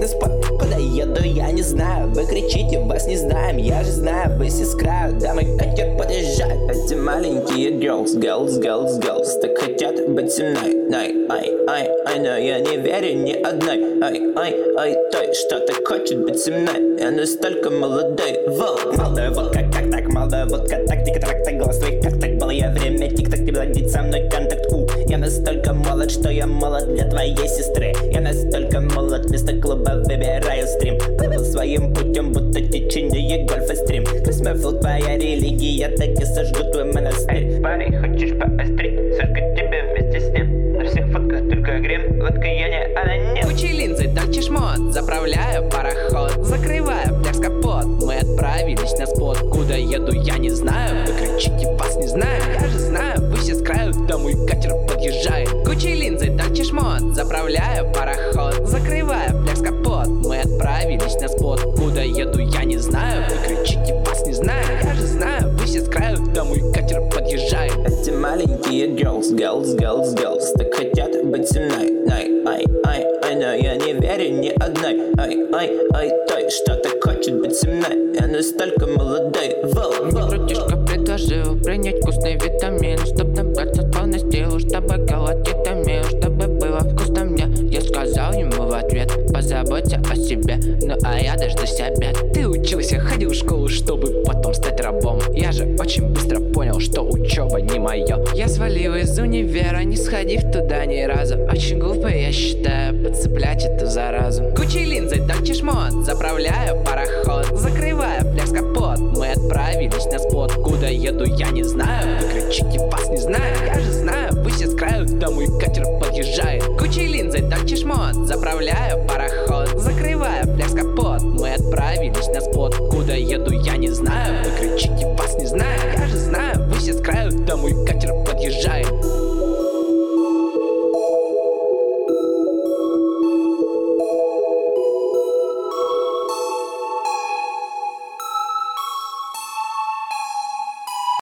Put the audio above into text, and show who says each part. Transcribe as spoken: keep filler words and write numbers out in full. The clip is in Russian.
Speaker 1: спот. Куда еду, я не знаю. Вы кричите, вас не знаем. Я же знаю, вы все с краю. Да, мой катер подъезжает. Эти маленькие girls, girls, girls, girls так хотят быть со мной. Ай, ай, ай, ай, но я не верю ни одной. Ай, ай, ай, той, что так хочет быть со мной. Я настолько молодой. Воу. Молодая водка, как так, молодая водка, так, тик-так, так, голос твой, как так было я время, тик-так, ты наладить со мной контакт. У, я настолько молод, что я молод для твоей сестры. Я настолько молод, вместо клуба выбираю стрим. Плыву своим путем, будто течение гольфа стрим. Космофил, твоя религия, так и сожгу твой монастырь. Эй, парень, хочешь поострить? Сожгу тебя вместе с ним. На всех фотках только грим, лодка я не аноним.
Speaker 2: Кучи линзы, дальше шмот, заправляю пароход, закрываю пляж капот. Мы отправились на спот, куда еду я не знаю. Вы кричите, вас не знаю, я же знаю, вы все с краю, да мой катер подъезжает. Кучи линзы, дальше шмот, заправляю пароход, закрываю пляж капот. Мы отправились на спот, куда еду я не знаю. Вы кричите, вас не знаю, я же знаю, вы все с краю, да мой катер подъезжает.
Speaker 1: Эти маленькие girls, girls, girls, girls так хотят быть со мной. Ай, ай, ай, ай, но я не верю ни одной. Ай, ай, ай, той, что так хочет быть со мной. Я настолько молодой. Воу,
Speaker 2: Мне братишка предложил принять вкусный витамин, чтоб набраться полной силы, чтобы голодить томил, чтобы было вкусно мне. Я сказал ему в ответ: позаботься о себе. Ну а я дождусь обед. Ты учился, ходил в школу, чтобы потом стать рабом. Я же очень быстро понял, что учеба не мое. Я свалил из универа, не сходив туда ни разу. Очень глупо, я считаю, подцеплять эту заразу. Кучей линзы, дальше шмот, заправляю пароход, закрываю пляж капот. Мы отправились на спот, куда еду я не знаю. Вы кричите, вас не знаю, я же знаю, вы все с краю, да мой катер подъезжает. Кучей линзы, дальше шмот, заправляю пароход, закрываю пляж капот. Мы отправились на спот, куда еду я не знаю. Вы кричите, вас не знаю, я же знаю, вы все с краю, да мой катер подъезжает.